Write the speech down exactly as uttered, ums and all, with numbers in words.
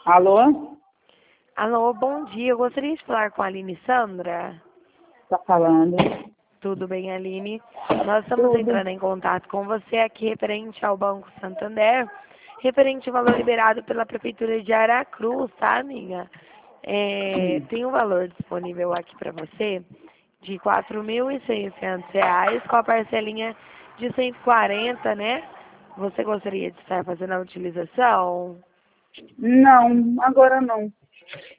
Alô? Alô, bom dia. Eu gostaria de falar com a Aline Sandra. Tá falando? Tudo bem, Aline? Nós estamos Tudo. entrando em contato com você aqui referente ao Banco Santander, referente ao valor liberado pela Prefeitura de Aracruz, tá, amiga? É, Hum. tem um valor disponível aqui para você de quatro mil e seiscentos reais com a parcelinha de cento e quarenta, né? Você gostaria de estar fazendo a utilização? Não, agora não.